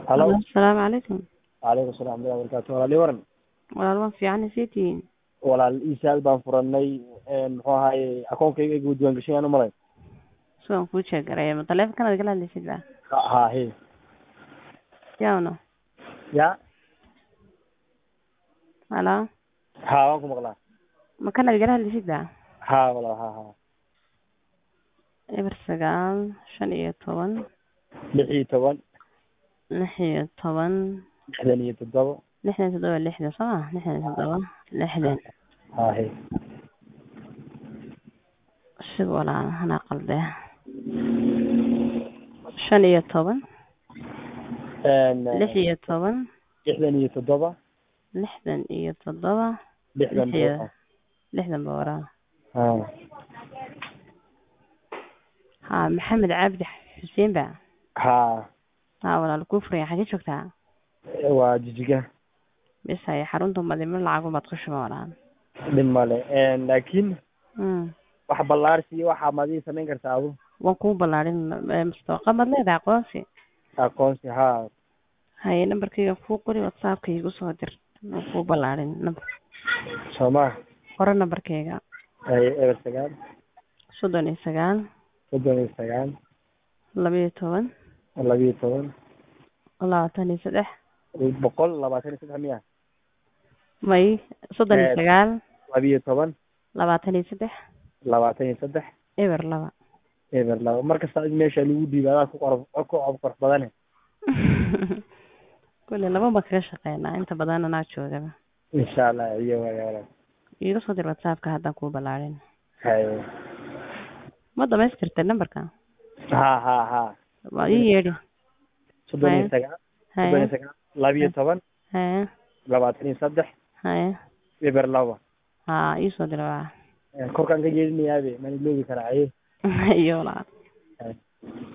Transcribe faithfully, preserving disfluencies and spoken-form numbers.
Hello. Assalaamu calaykum. Calaykum salaam wa barakaatu. Walaal ii waran. Walaal waan fiican sii tihiin. Walaal isaal baan furanay een muxuu ahaay akoonkayga igu diiwaan gashan u malay. Soo ku sheegaray ma taleefanka kala hadlaysid ba? Ha ha he. Yaano. Ya. Hala. Ha waan ku maqlaa. Ma kana kala hadlaysid ba? Ha walaal ha ha. Eber sagaal shan iyo toban lix iyo toban lix iyo toban lixdan iyo toddoba lixdan iyo toddoba lixdan soo ma lixdan iyo toddoba lixdan ha he. si walaal hana qalde shan iyo toban een lix iyo toban lixdan iyo toddoba lixdan iyo toddoba lixdan iyo lixdan boora ha ha Maxamed Cabdi Xuseen ba ha ha walaal ku furay xagee joogtaa waa jijiga bes ay xarunta madina lacag baad ku shubaan dhimale een laakiin mm wax ballaarsi waxa madii samayn kartaa adu waan ku balaarin mustaqbal mad leedahay aqoonsi aqoonsi ha hay numberkayga ku qori whatsappka igu soo dir waan ku balaarin number Soomaa qora numberkayga ay eber sagaal soddon iyo sagaal soddon iyo sagaal laba iyo toban laba iyo toban labaatan iyo saddex boqol labaatan iyo saddex miya may soddon iyo sagaal laba iyo toban labaatan iyo saddex labaatan iyo saddex eber laba eber laba markasta meesha lagu dhiibaa ku qor ku qor badan kule laba ma kaga shaqeynaa inta badan anaa joogaba insha Allah iyo walaal iga soo dir whatsappka haddaan ku balaarin hay ma dhamaystirtay numberka ha ha ha waa ii yeedhi soddon iyo sagaal soddon iyo sagaal laba iyo toban haya labaatan iyo saddex haya eber laba ha ii soo dir waa korkaan ka jeedinayaa be man iloobi karaa iyo la